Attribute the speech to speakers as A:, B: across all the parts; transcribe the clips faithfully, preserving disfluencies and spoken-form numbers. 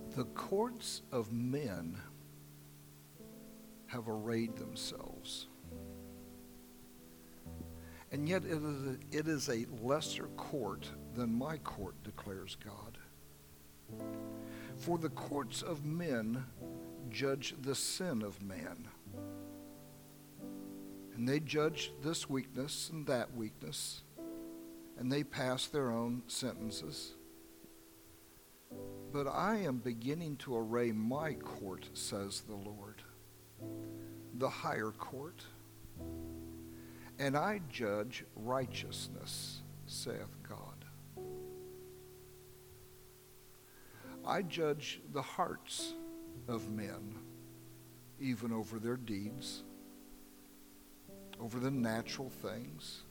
A: The courts of men have arrayed themselves. And yet it is, a, it is a lesser court than my court, declares God. For the courts of men judge the sin of man. And they judge this weakness and that weakness, and they pass their own sentences. But I am beginning to array my court, says the Lord, the higher court. And I judge righteousness, saith God. I judge the hearts of men, even over their deeds, over the natural things.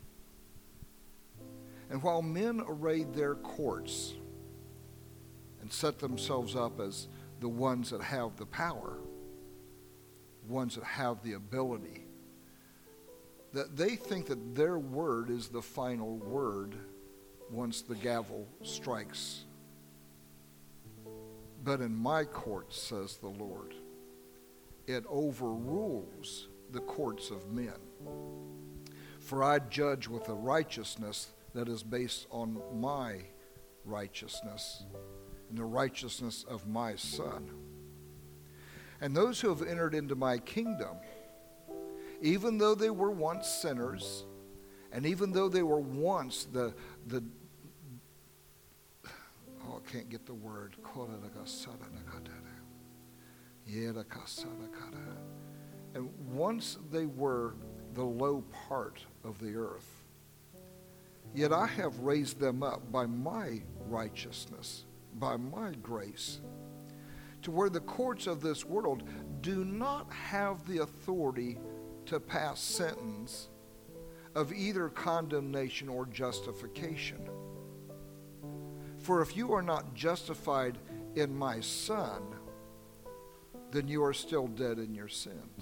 A: And while men array their courts and set themselves up as the ones that have the power, ones that have the ability, that they think that their word is the final word once the gavel strikes. But in my court, says the Lord, it overrules the courts of men. For I judge with a righteousness that is based on my righteousness and the righteousness of my Son. And those who have entered into my kingdom, even though they were once sinners, and even though they were once the, the oh, I can't get the word, and once they were the low part of the earth, yet I have raised them up by my righteousness, by my grace, to where the courts of this world do not have the authority to pass sentence of either condemnation or justification. For if you are not justified in my Son, then you are still dead in your sins.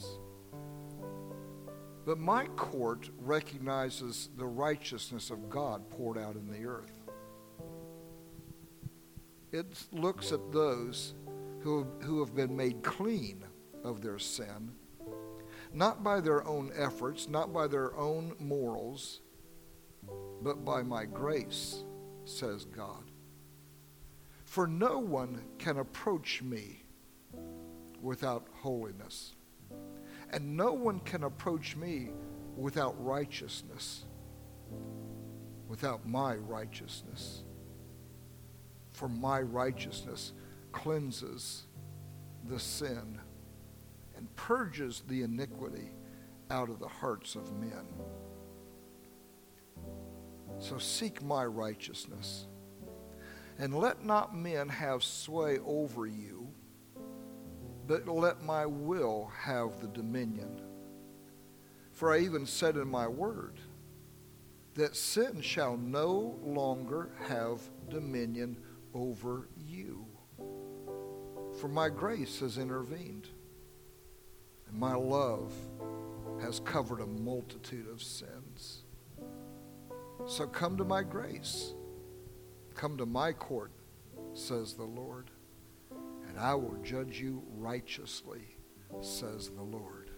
A: But my court recognizes the righteousness of God poured out in the earth. It looks at those who, who have been made clean of their sin, not by their own efforts, not by their own morals, but by my grace, says God. For no one can approach me without holiness, and no one can approach me without righteousness, without my righteousness. For my righteousness cleanses the sin and purges the iniquity out of the hearts of men. So seek my righteousness, and let not men have sway over you, but let my will have the dominion. For I even said in my word that sin shall no longer have dominion over you. For my grace has intervened, and my love has covered a multitude of sins. So come to my grace. Come to my court, says the Lord, and I will judge you righteously, says the Lord.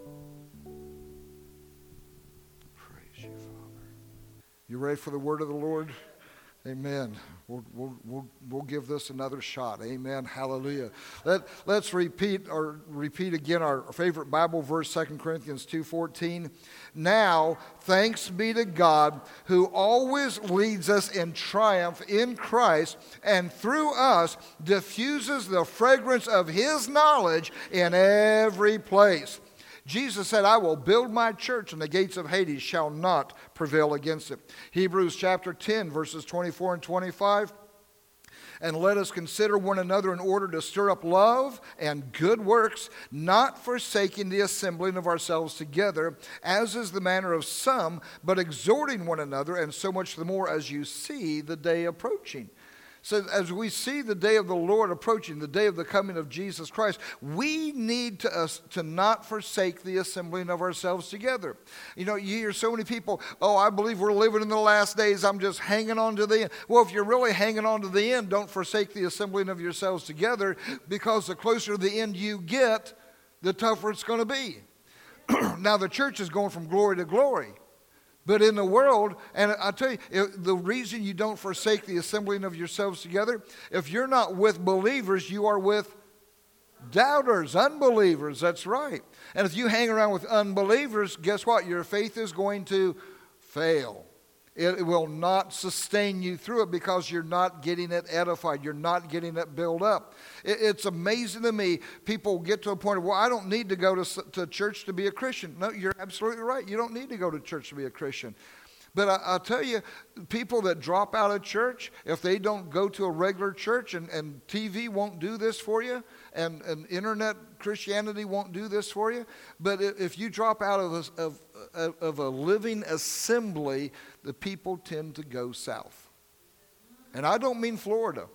A: Praise you, Father. You ready for the word of the Lord? Amen. We'll, we'll, we'll, we'll give this another shot. Amen. Hallelujah. Let, let's repeat or repeat again our favorite Bible verse, Second Corinthians two fourteen. Now, thanks be to God who always leads us in triumph in Christ, and through us diffuses the fragrance of his knowledge in every place. Jesus said, I will build my church, and the gates of Hades shall not prevail against it. Hebrews chapter ten, verses twenty-four and twenty-five. And let us consider one another in order to stir up love and good works, not forsaking the assembling of ourselves together, as is the manner of some, but exhorting one another, and so much the more as you see the day approaching. So as we see the day of the Lord approaching, the day of the coming of Jesus Christ, we need to, uh, to not forsake the assembling of ourselves together. You know, you hear so many people, oh, I believe we're living in the last days. I'm just hanging on to the end. Well, if you're really hanging on to the end, don't forsake the assembling of yourselves together, because the closer to the end you get, the tougher it's going to be. Now, the church is going from glory to glory. But in the world, and I tell you, if, the reason you don't forsake the assembling of yourselves together, if you're not with believers, you are with doubters, unbelievers. That's right. And if you hang around with unbelievers, guess what? Your faith is going to fail. It, it will not sustain you through it, because you're not getting it edified. You're not getting it built up. It, it's amazing to me. People get to a point of, well, I don't need to go to, to church to be a Christian. No, you're absolutely right. You don't need to go to church to be a Christian. But I, I'll tell you, people that drop out of church, if they don't go to a regular church, and, and T V won't do this for you, and, and internet Christianity won't do this for you, but if you drop out of a, of, of a living assembly, the people tend to go south. And I don't mean Florida.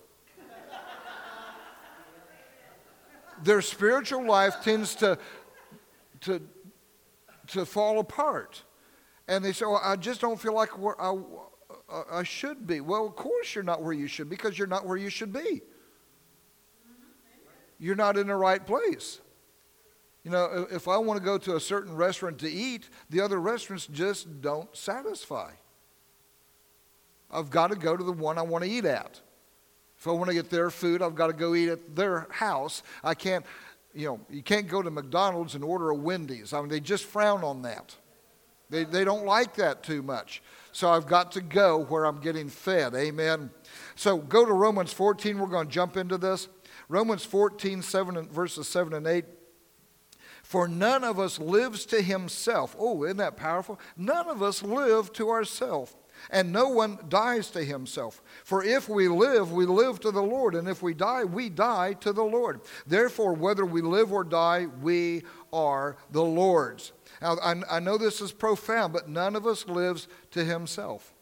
A: Their spiritual life tends to, to, to fall apart. And they say, well, I just don't feel like where I, I should be. Well, of course you're not where you should be, because you're not where you should be. You're not in the right place. You know, if I want to go to a certain restaurant to eat, the other restaurants just don't satisfy. I've got to go to the one I want to eat at. If I want to get their food, I've got to go eat at their house. I can't, you know, you can't go to McDonald's and order a Wendy's. I mean, they just frown on that. They, they don't like that too much. So I've got to go where I'm getting fed. Amen. So go to Romans fourteen. We're going to jump into this. Romans fourteen, seven and verses seven and eight. For none of us lives to himself. Oh, isn't that powerful? None of us live to ourselves. And no one dies to himself. For if we live, we live to the Lord. And if we die, we die to the Lord. Therefore, whether we live or die, we are the Lord's. Now, I, I know this is profound, but none of us lives to himself.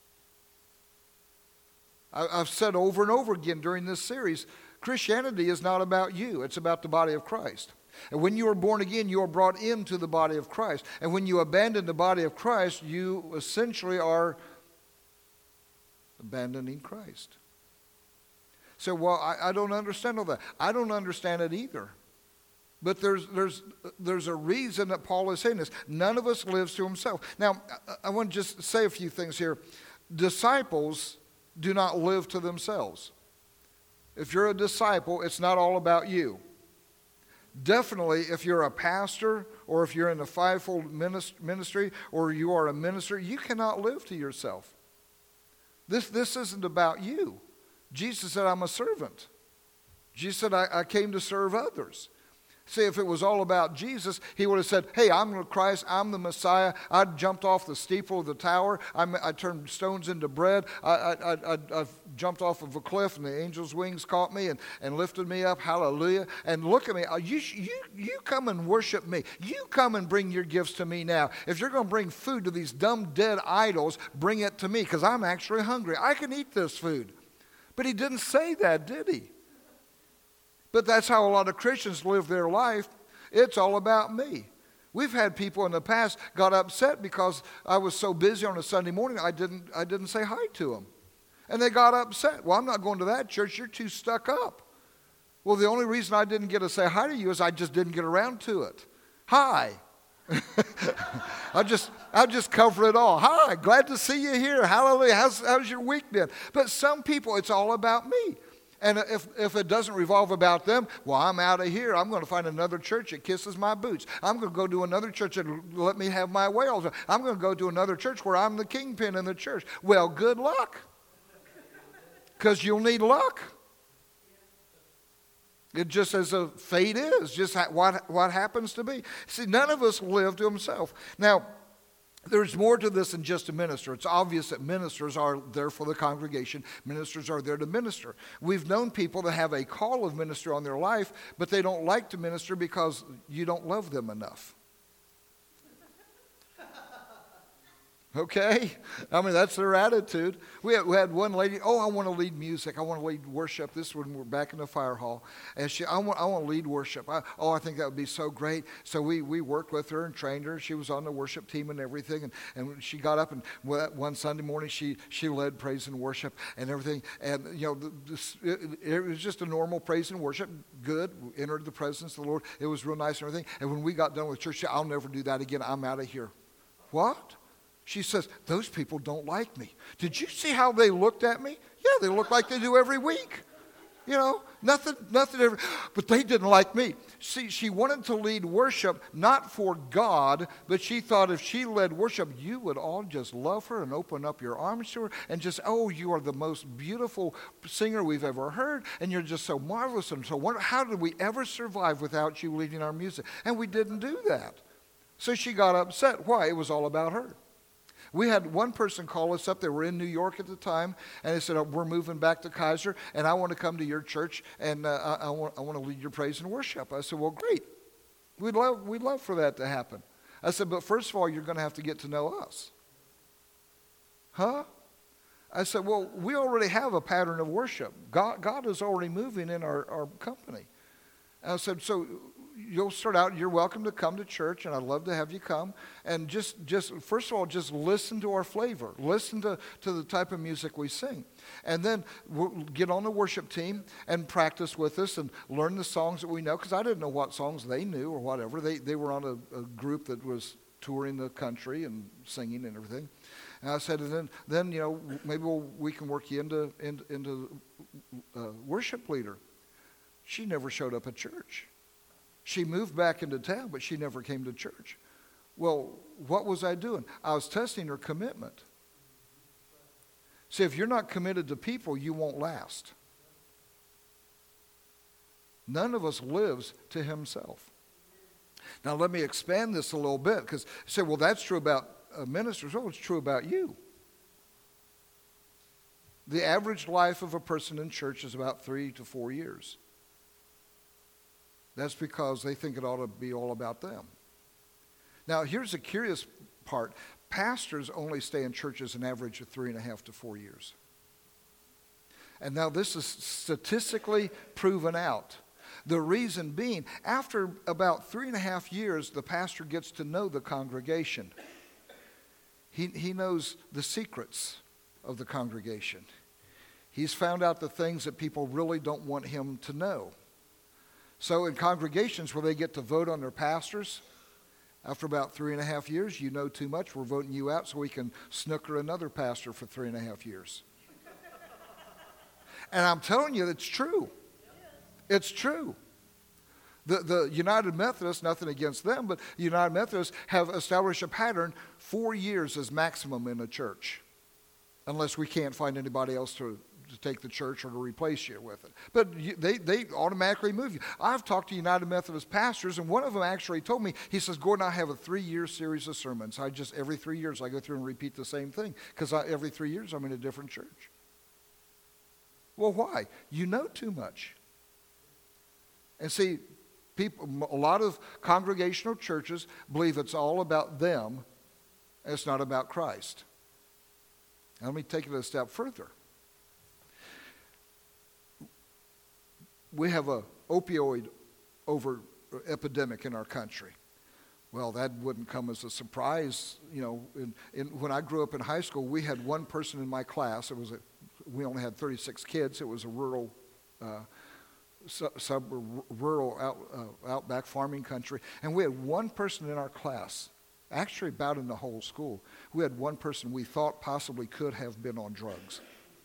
A: I, I've said over and over again during this series, Christianity is not about you. It's about the body of Christ. And when you are born again, you are brought into the body of Christ. And when you abandon the body of Christ, you essentially are abandoning Christ. So, well, I, I don't understand all that. I don't understand it either. But there's there's there's a reason that Paul is saying this. None of us lives to himself. Now, I, I want to just say a few things here. Disciples do not live to themselves. If you're a disciple, it's not all about you. Definitely, if you're a pastor or if you're in the fivefold ministry or you are a minister, you cannot live to yourself. This, this isn't about you. Jesus said, I'm a servant. Jesus said, I, I came to serve others. See, if it was all about Jesus, he would have said, hey, I'm the Christ, I'm the Messiah. I jumped off the steeple of the tower. I, I turned stones into bread. I, I, I, I jumped off of a cliff, and the angel's wings caught me and, and lifted me up. Hallelujah. And look at me. You, you, you come and worship me. You come and bring your gifts to me now. If you're going to bring food to these dumb, dead idols, bring it to me, because I'm actually hungry. I can eat this food. But he didn't say that, did he? But that's how a lot of Christians live their life. It's all about me. We've had people in the past got upset because I was so busy on a Sunday morning, I didn't, I didn't say hi to them. And they got upset. Well, I'm not going to that church. You're too stuck up. Well, the only reason I didn't get to say hi to you is I just didn't get around to it. Hi. I just I just cover it all. Hi, glad to see you here. Hallelujah. How's, how's your week been? But some people, it's all about me. And if, if it doesn't revolve about them, well, I'm out of here. I'm going to find another church that kisses my boots. I'm going to go to another church that let me have my way all the time. I'm going to go to another church where I'm the kingpin in the church. Well, good luck. Because you'll need luck. It just as a fate is, just what, what happens to be. See, none of us live to himself. Now, there's more to this than just a minister. It's obvious that ministers are there for the congregation. Ministers are there to minister. We've known people that have a call of ministry on their life, but they don't like to minister because you don't love them enough. Okay? I mean, that's their attitude. We had, we had one lady, oh, I want to lead music. I want to lead worship. This is when we're back in the fire hall. And she, I want, I want to lead worship. I, oh, I think that would be so great. So we, we worked with her and trained her. She was on the worship team and everything. And, and she got up, and one Sunday morning, she, she led praise and worship and everything. And, you know, this, it, it was just a normal praise and worship. Good. We entered the presence of the Lord. It was real nice and everything. And when we got done with church, she said, I'll never do that again. I'm out of here. What? She says, those people don't like me. Did you see how they looked at me? Yeah, they look like they do every week. You know, nothing, nothing ever, but they didn't like me. See, she wanted to lead worship, not for God, but she thought if she led worship, you would all just love her and open up your arms to her and just, oh, you are the most beautiful singer we've ever heard, and you're just so marvelous and so wonderful. How did we ever survive without you leading our music? And we didn't do that. So she got upset. Why? It was all about her. We had one person call us up. They were in New York at the time, and they said, oh, we're moving back to Kaiser, and I want to come to your church, and uh, I, I, want, I want to lead your praise and worship. I said, well, great. We'd love, we'd love for that to happen. I said, but first of all, you're going to have to get to know us. Huh? I said, well, we already have a pattern of worship. God, God is already moving in our, our company. And I said, so you'll start out, you're welcome to come to church, and I'd love to have you come. And just, just first of all, just listen to our flavor. Listen to, to the type of music we sing. And then we'll get on the worship team and practice with us and learn the songs that we know, because I didn't know what songs they knew or whatever. They, they were on a, a group that was touring the country and singing and everything. And I said, and then, then you know, maybe we'll, we can work you into, into, into uh, worship leader. She never showed up at church. She moved back into town, but she never came to church. Well, what was I doing? I was testing her commitment. See, if you're not committed to people, you won't last. None of us lives to himself. Now, let me expand this a little bit, because you say, well, that's true about uh, ministers. Oh, it's true about you. The average life of a person in church is about three to four years. That's because they think it ought to be all about them. Now, here's a curious part. Pastors only stay in churches an average of three and a half to four years. And now this is statistically proven out. The reason being, after about three and a half years, the pastor gets to know the congregation. He, he knows the secrets of the congregation. He's found out the things that people really don't want him to know. So in congregations where they get to vote on their pastors, after about three and a half years, you know too much, we're voting you out so we can snooker another pastor for three and a half years. And I'm telling you, it's true. It's true. The, the United Methodists, nothing against them, but United Methodists have established a pattern, four years is maximum in a church, unless we can't find anybody else to to take the church or to replace you with it. But you, they, they automatically move you. I've talked to United Methodist pastors, and one of them actually told me, he says, Gordon, I have a three-year series of sermons. I just, every three years, I go through and repeat the same thing, because every three years I'm in a different church. Well, why? You know too much. And see, people, a lot of congregational churches believe it's all about them, and it's not about Christ. Now, let me take it a step further. We have a opioid over epidemic in our country. Well, that wouldn't come as a surprise. You know, in, in, when I grew up in high school, we had one person in my class. It was a, we only had thirty-six kids. It was a rural, uh, sub, sub rural out, uh, outback farming country, and we had one person in our class. Actually, about in the whole school, we had one person we thought possibly could have been on drugs.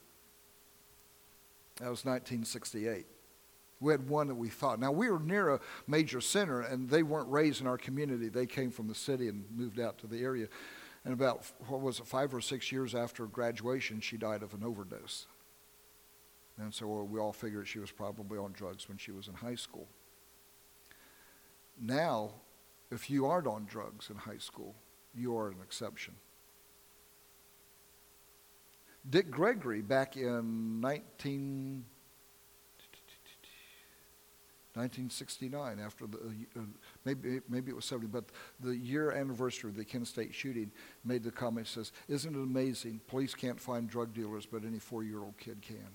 A: That was nineteen sixty-eight. We had one that we thought. Now, we were near a major center, and they weren't raised in our community. They came from the city and moved out to the area. And about, what was it, five or six years after graduation, she died of an overdose. And so we all figured she was probably on drugs when she was in high school. Now, if you aren't on drugs in high school, you are an exception. Dick Gregory, back in nineteen nineteen sixty-nine, after the, uh, maybe maybe it was seventy, but the year anniversary of the Kent State shooting, made the comment, says, "Isn't it amazing? Police can't find drug dealers, but any four-year-old kid can."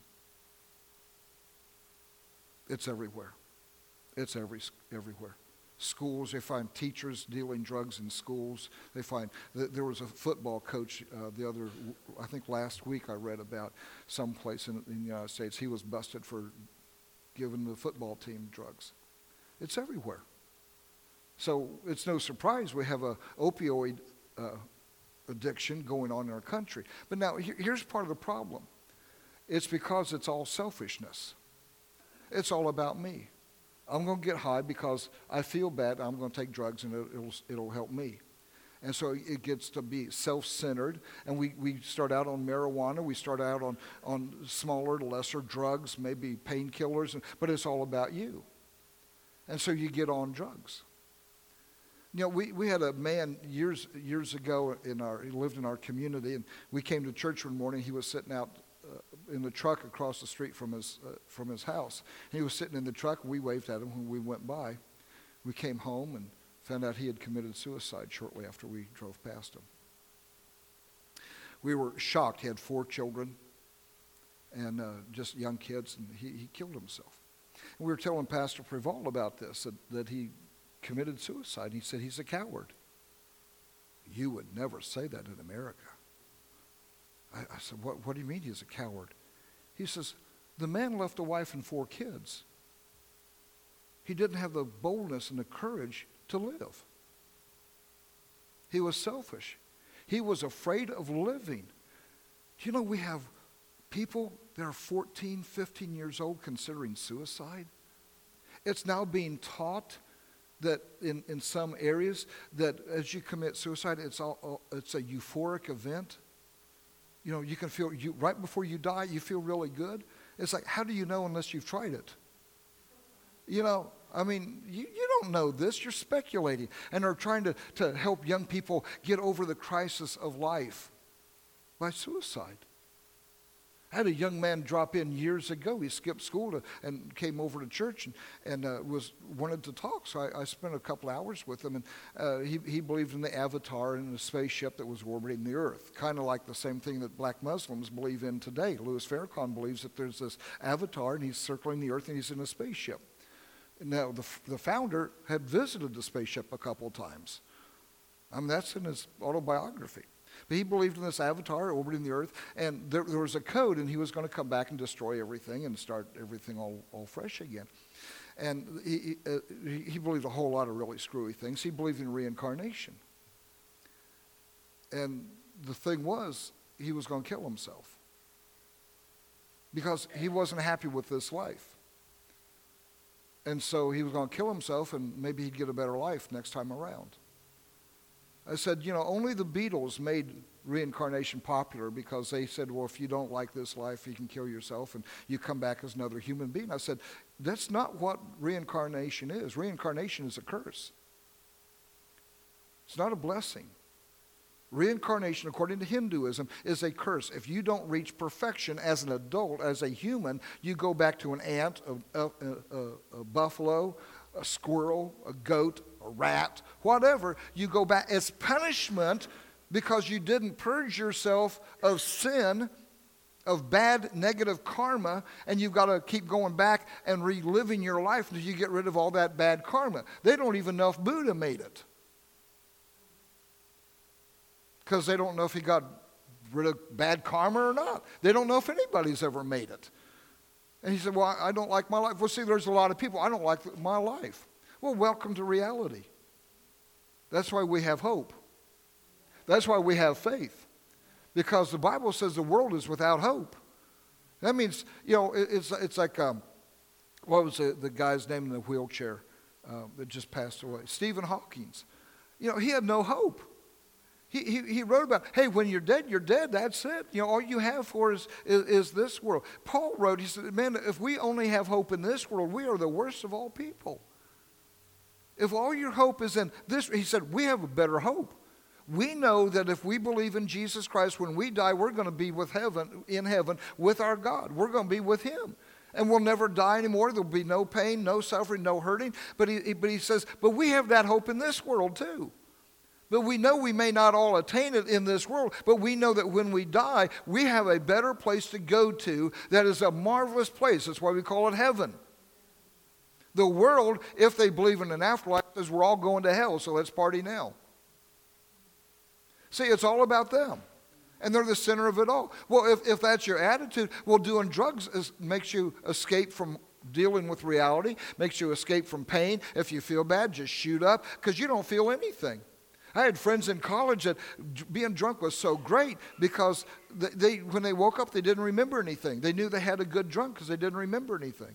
A: It's everywhere. It's every everywhere. Schools, they find teachers dealing drugs in schools. They find that there was a football coach uh, the other, I think last week I read about someplace in, in the United States. He was busted for giving the football team drugs. It's everywhere. So it's no surprise we have a opioid uh, addiction going on in our country. But now here, here's part of the problem. It's because it's all selfishness. It's all about me. I'm going to get high because I feel bad. I'm going to take drugs and it'll, it'll, it'll help me. And so it gets to be self-centered. And we, we start out on marijuana. We start out on, on smaller, lesser drugs, maybe painkillers. But it's all about you. And so you get on drugs. You know, we, we had a man years years ago in our, he lived in our community. And we came to church one morning. He was sitting out Uh, in the truck across the street from his uh, from his house. He was sitting in the truck. We waved at him when we went by. We came home and found out he had committed suicide shortly after we drove past him. We were shocked. He had four children and uh, just young kids, and he, he killed himself. And we were telling Pastor Preval about this, that, that he committed suicide. He said, he's a coward. You would never say that in America. I, I said, what, what do you mean he's a coward? He says, the man left a wife and four kids. He didn't have the boldness and the courage to live. He was selfish. He was afraid of living. Do you know we have people that are fourteen, fifteen years old considering suicide? It's now being taught that in, in some areas that as you commit suicide, it's, all, it's a euphoric event. You know, you can feel, you right before you die, you feel really good. It's like, how do you know unless you've tried it? You know, I mean, you, you don't know this. You're speculating. And they're trying to, to help young people get over the crisis of life by suicide. I had a young man drop in years ago. He skipped school to, and came over to church and, and uh, was wanted to talk. So I, I spent a couple hours with him. And uh, he, he believed in the Avatar and the spaceship that was orbiting the earth, kind of like the same thing that black Muslims believe in today. Louis Farrakhan believes that there's this Avatar and he's circling the earth and he's in a spaceship. Now, the, the founder had visited the spaceship a couple of times. I mean, that's in his autobiography. But he believed in this Avatar orbiting the earth, and there, there was a code, and he was going to come back and destroy everything and start everything all, all fresh again. And he, uh, he believed a whole lot of really screwy things. He believed in reincarnation. And the thing was, he was going to kill himself because he wasn't happy with this life. And so he was going to kill himself, and maybe he'd get a better life next time around. I said, you know, only the Beatles made reincarnation popular because they said, well, if you don't like this life, you can kill yourself and you come back as another human being. I said, that's not what reincarnation is. Reincarnation is a curse. It's not a blessing. Reincarnation, according to Hinduism, is a curse. If you don't reach perfection as an adult, as a human, you go back to an ant, a, a, a, a buffalo, a squirrel, a goat, a rat, whatever. You go back as punishment because you didn't purge yourself of sin, of bad negative karma, and you've got to keep going back and reliving your life until you get rid of all that bad karma. They don't even know if Buddha made it because they don't know if he got rid of bad karma or not. They don't know if anybody's ever made it. And he said, well, I don't like my life. Well, see, there's a lot of people, I don't like my life. Well, welcome to reality. That's why we have hope. That's why we have faith. Because the Bible says the world is without hope. That means, you know, it's it's like, um, what was the, the guy's name in the wheelchair uh, that just passed away? Stephen Hawking. You know, he had no hope. He, he, he wrote about, hey, when you're dead, you're dead. That's it. You know, all you have for is, is, is this world. Paul wrote, he said, man, if we only have hope in this world, we are the worst of all people. If all your hope is in this, he said, we have a better hope. We know that if we believe in Jesus Christ, when we die, we're going to be with heaven, in heaven with our God. We're going to be with him. And we'll never die anymore. There'll be no pain, no suffering, no hurting. But he, but he says, but we have that hope in this world too. But we know we may not all attain it in this world, but we know that when we die, we have a better place to go to that is a marvelous place. That's why we call it heaven. The world, if they believe in an afterlife, says we're all going to hell, so let's party now. See, it's all about them. And they're the center of it all. Well, if, if that's your attitude, well, doing drugs is, makes you escape from dealing with reality, makes you escape from pain. If you feel bad, just shoot up because you don't feel anything. I had friends in college that being drunk was so great because they, they when they woke up, they didn't remember anything. They knew they had a good drunk because they didn't remember anything.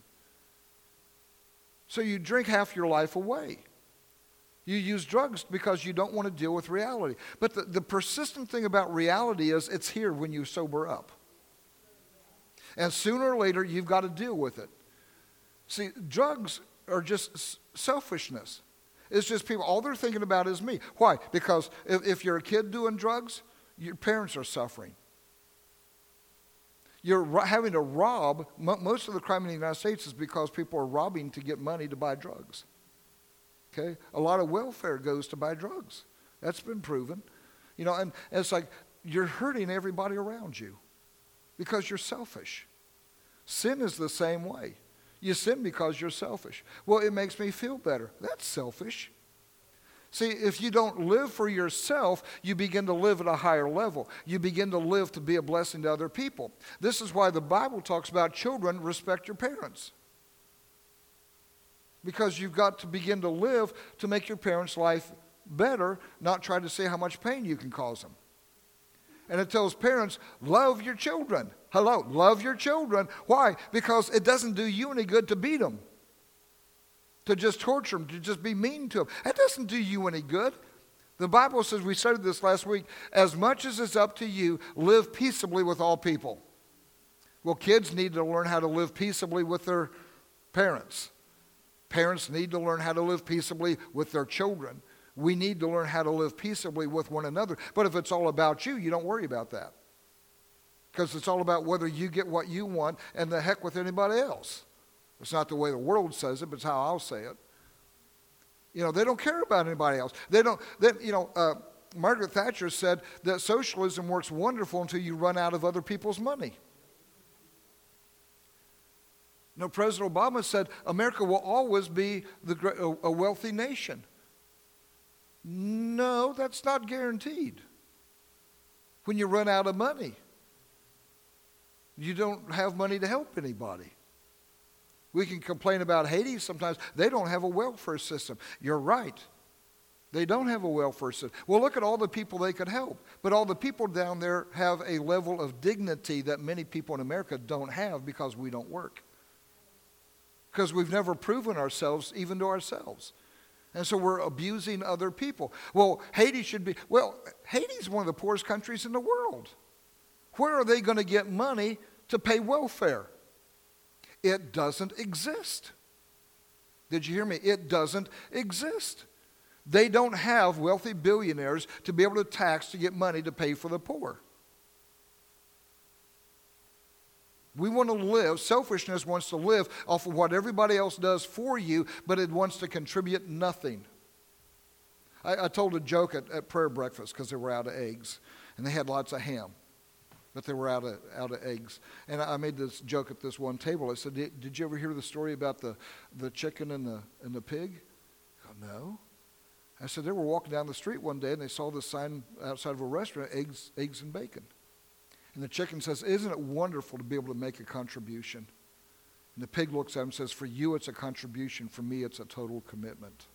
A: So you drink half your life away. You use drugs because you don't want to deal with reality. But the, the persistent thing about reality is it's here when you sober up. And sooner or later, you've got to deal with it. See, drugs are just selfishness. It's just people, all they're thinking about is me. Why? Because if, if you're a kid doing drugs, your parents are suffering. You're ro- having to rob. Mo- most of the crime in the United States is because people are robbing to get money to buy drugs. Okay? A lot of welfare goes to buy drugs. That's been proven. You know, and, and it's like you're hurting everybody around you because you're selfish. Sin is the same way. You sin because you're selfish. Well, it makes me feel better. That's selfish. See, if you don't live for yourself, you begin to live at a higher level. You begin to live to be a blessing to other people. This is why the Bible talks about children respect your parents. Because you've got to begin to live to make your parents' life better, not try to see how much pain you can cause them. And it tells parents, love your children. Hello, love your children. Why? Because it doesn't do you any good to beat them, to just torture them, to just be mean to them. That doesn't do you any good. The Bible says, we studied this last week, as much as it's up to you, live peaceably with all people. Well, kids need to learn how to live peaceably with their parents. Parents need to learn how to live peaceably with their children. We need to learn how to live peaceably with one another. But if it's all about you, you don't worry about that. Because it's all about whether you get what you want and the heck with anybody else. It's not the way the world says it, but it's how I'll say it. You know, they don't care about anybody else. They don't, they, you know, uh, Margaret Thatcher said that socialism works wonderful until you run out of other people's money. No, President Obama said America will always be the, a wealthy nation. No, that's not guaranteed. When you run out of money, you don't have money to help anybody. We can complain about Haiti sometimes. They don't have a welfare system. You're right. They don't have a welfare system. Well, look at all the people they could help. But all the people down there have a level of dignity that many people in America don't have because we don't work. Because we've never proven ourselves even to ourselves. And so we're abusing other people. Well, Haiti should be, well, Haiti's one of the poorest countries in the world. Where are they going to get money to pay welfare? It doesn't exist. Did you hear me? It doesn't exist. They don't have wealthy billionaires to be able to tax to get money to pay for the poor. We want to live, selfishness wants to live off of what everybody else does for you, but it wants to contribute nothing. I, I told a joke at, at prayer breakfast because they were out of eggs, and they had lots of ham, but they were out of, out of eggs. And I made this joke at this one table. I said, did, did you ever hear the story about the, the chicken and the, and the pig? I go, no. I said, they were walking down the street one day, and they saw this sign outside of a restaurant, eggs, eggs and bacon. And the chicken says, isn't it wonderful to be able to make a contribution? And the pig looks at him and says, for you it's a contribution. For me it's a total commitment.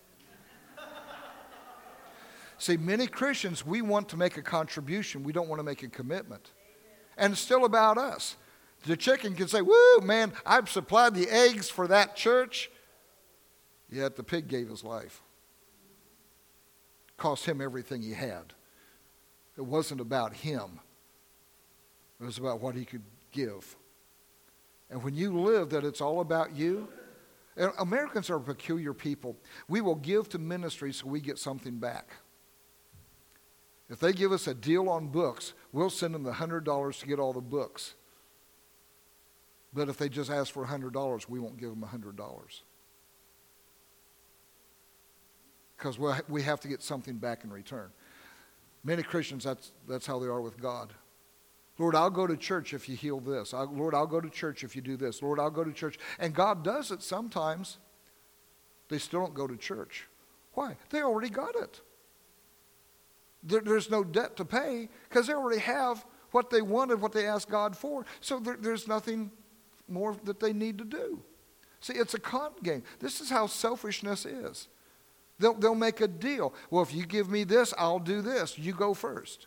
A: See, many Christians, we want to make a contribution. We don't want to make a commitment. And it's still about us. The chicken can say, woo, man, I've supplied the eggs for that church. Yet the pig gave his life. Cost him everything he had. It wasn't about him. It was about what he could give. And when you live that it's all about you, and Americans are a peculiar people. We will give to ministry so we get something back. If they give us a deal on books, we'll send them the one hundred dollars to get all the books. But if they just ask for one hundred dollars, we won't give them one hundred dollars. Because we have to get something back in return. Many Christians, that's, that's how they are with God. Lord, I'll go to church if you heal this. I, Lord, I'll go to church if you do this. Lord, I'll go to church. And God does it sometimes. They still don't go to church. Why? They already got it. There, there's no debt to pay because they already have what they wanted, what they asked God for. So there, there's nothing more that they need to do. See, it's a con game. This is how selfishness is. They'll, they'll make a deal. Well, if you give me this, I'll do this. You go first.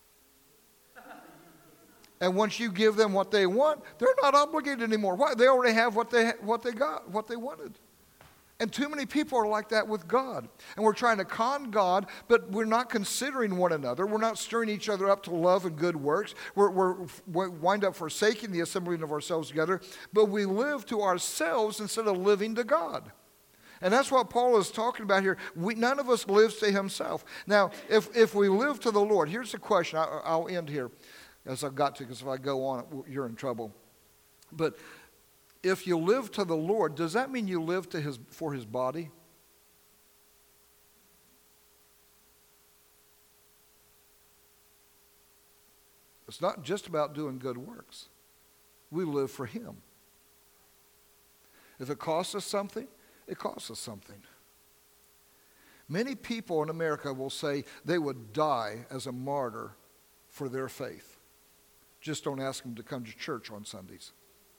A: And once you give them what they want, they're not obligated anymore. Why? They already have what they, what they got, what they wanted. And too many people are like that with God. And we're trying to con God, but we're not considering one another. We're not stirring each other up to love and good works. We're, we're, we wind up forsaking the assembling of ourselves together, but we live to ourselves instead of living to God. And that's what Paul is talking about here. We, none of us lives to himself. Now, if, if we live to the Lord, here's the question. I, I'll end here as I've got to, because if I go on, you're in trouble. But if you live to the Lord, does that mean you live to his, for his body? It's not just about doing good works. We live for him. If it costs us something, it costs us something. Many people in America will say they would die as a martyr for their faith. Just don't ask them to come to church on Sundays.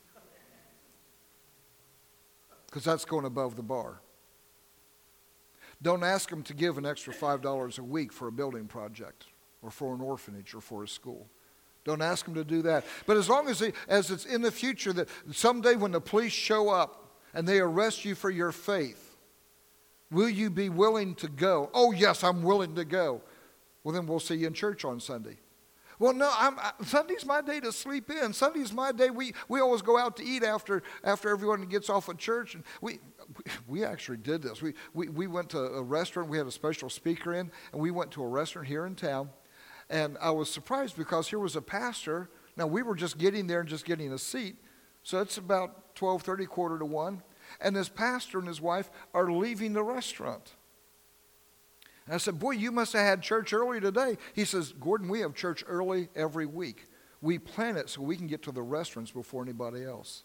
A: Because that's going above the bar. Don't ask them to give an extra five dollars a week for a building project or for an orphanage or for a school. Don't ask them to do that. But as long as, they, as it's in the future that someday when the police show up and they arrest you for your faith, will you be willing to go? Oh, yes, I'm willing to go. Well, then we'll see you in church on Sunday. Well, no, I'm, I, Sunday's my day to sleep in. Sunday's my day. We, we always go out to eat after, after everyone gets off of church. And we, we actually did this. We, we, we went to a restaurant. We had a special speaker in, and we went to a restaurant here in town. And I was surprised because here was a pastor. Now, we were just getting there and just getting a seat. So it's about twelve thirty, quarter to one. And this pastor and his wife are leaving the restaurant. And I said, boy, you must have had church early today. He says, Gordon, we have church early every week. We plan it so we can get to the restaurants before anybody else.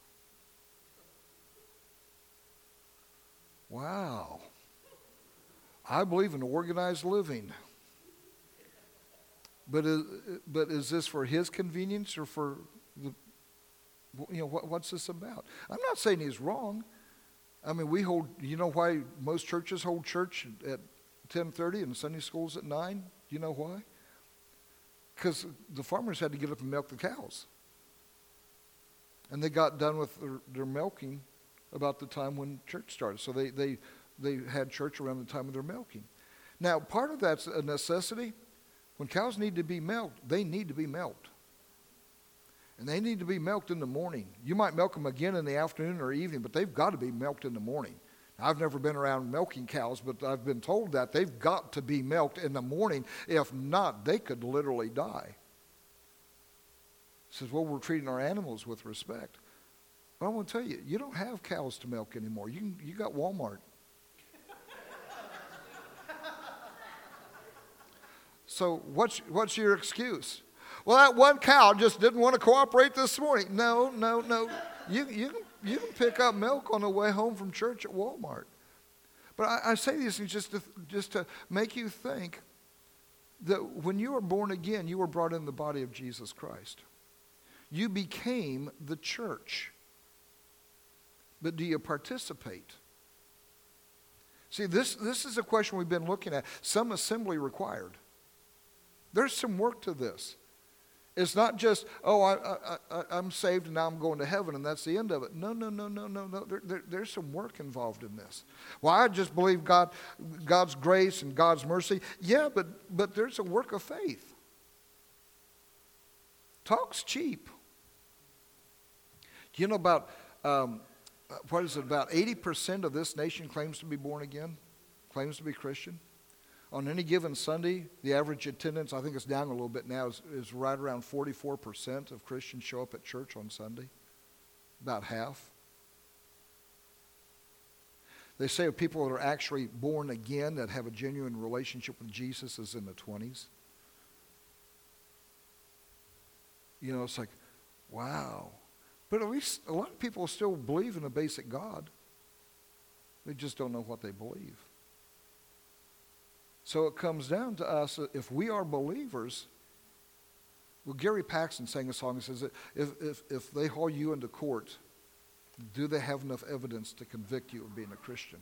A: Wow. I believe in organized living. But is, but is this for his convenience or for the, you know, what, what's this about? I'm not saying he's wrong. I mean, we hold, you know why most churches hold church at ten thirty and Sunday schools at nine? Do you know why? Because the farmers had to get up and milk the cows. And they got done with their, their milking about the time when church started. So they, they, they had church around the time of their milking. Now, part of that's a necessity. When cows need to be milked, they need to be milked. And they need to be milked in the morning. You might milk them again in the afternoon or evening, but they've got to be milked in the morning. I've never been around milking cows, but I've been told that they've got to be milked in the morning. If not, they could literally die. He says, well, we're treating our animals with respect. But I want to tell you, you don't have cows to milk anymore. You can, you got Walmart. So what's what's your excuse? Well, that one cow just didn't want to cooperate this morning. No, no, no. You you can you can pick up milk on the way home from church at Walmart. But I, I say these things just to just to make you think that when you were born again, you were brought in the body of Jesus Christ. You became the church. But do you participate? See, this this is a question we've been looking at. Some assembly required. There's some work to this. It's not just, oh, I, I, I, I'm saved and now I'm going to heaven and that's the end of it. No, no, no, no, no, no. There, there, there's some work involved in this. Well, I just believe God, God's grace and God's mercy. Yeah, but but there's a work of faith. Talk's cheap. Do you know about, um, what is it, about eighty percent of this nation claims to be born again, claims to be Christian? On any given Sunday, the average attendance, I think it's down a little bit now, is, is right around forty-four percent of Christians show up at church on Sunday. About half. They say of people that are actually born again, that have a genuine relationship with Jesus, is in the twenties. You know, it's like, wow. But at least a lot of people still believe in a basic God. They just don't know what they believe. So it comes down to us, if we are believers. Well, Gary Paxton sang a song that says, that if, if, if they haul you into court, do they have enough evidence to convict you of being a Christian?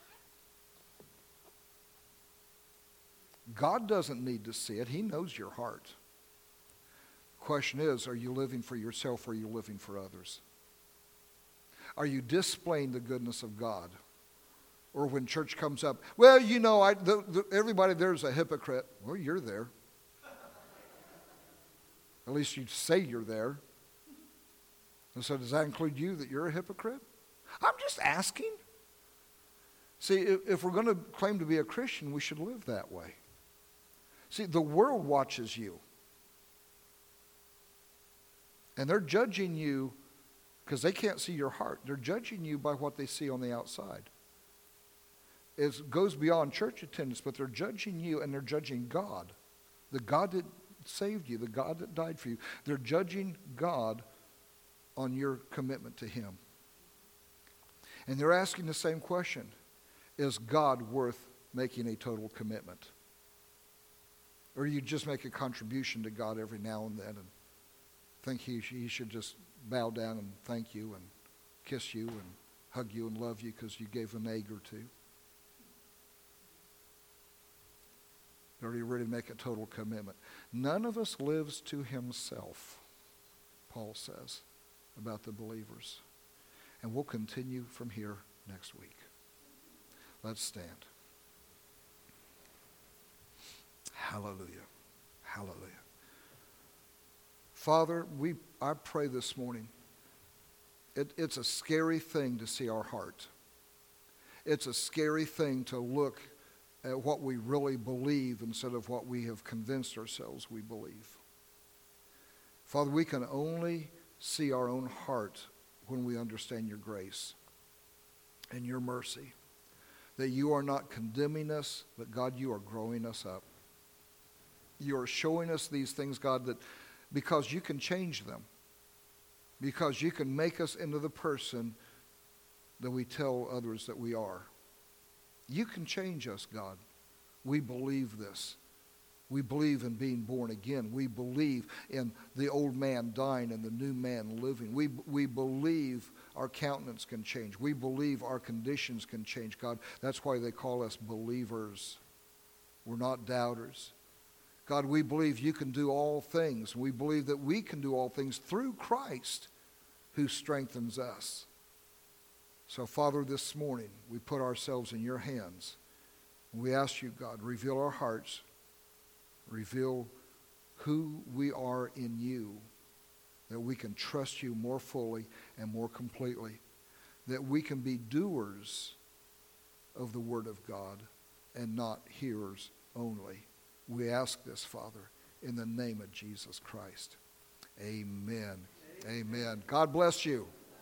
A: God doesn't need to see it. He knows your heart. The question is, are you living for yourself or are you living for others? Are you displaying the goodness of God? Or when church comes up, well, you know, I, the, the, everybody there is a hypocrite. Well, you're there. At least you say you're there. And so does that include you, that you're a hypocrite? I'm just asking. See, if, if we're going to claim to be a Christian, we should live that way. See, the world watches you. And they're judging you because they can't see your heart. They're judging you by what they see on the outside. It goes beyond church attendance, but they're judging you and they're judging God. The God that saved you, the God that died for you. They're judging God on your commitment to Him. And they're asking the same question. Is God worth making a total commitment? Or you just make a contribution to God every now and then and think he, he should just bow down and thank you and kiss you and hug you and love you because you gave an egg or two? Or are you ready to make a total commitment? None of us lives to himself, Paul says about the believers. And we'll continue from here next week. Let's stand. Hallelujah. Hallelujah. Father, we I pray this morning. It, it's a scary thing to see our heart. It's a scary thing to look at what we really believe instead of what we have convinced ourselves we believe. Father, we can only see our own heart when we understand your grace and your mercy. That you are not condemning us, but God, you are growing us up. You are showing us these things, God, that because you can change them. Because you can make us into the person that we tell others that we are. You can change us, God. We believe this. We believe in being born again. We believe in the old man dying and the new man living. We, we believe our countenance can change. We believe our conditions can change, God. That's why they call us believers. We're not doubters. God, we believe you can do all things. We believe that we can do all things through Christ who strengthens us. So, Father, this morning, we put ourselves in your hands. We ask you, God, reveal our hearts. Reveal who we are in you, that we can trust you more fully and more completely, that we can be doers of the word of God and not hearers only. We ask this, Father, in the name of Jesus Christ. Amen. Amen. Amen. God bless you.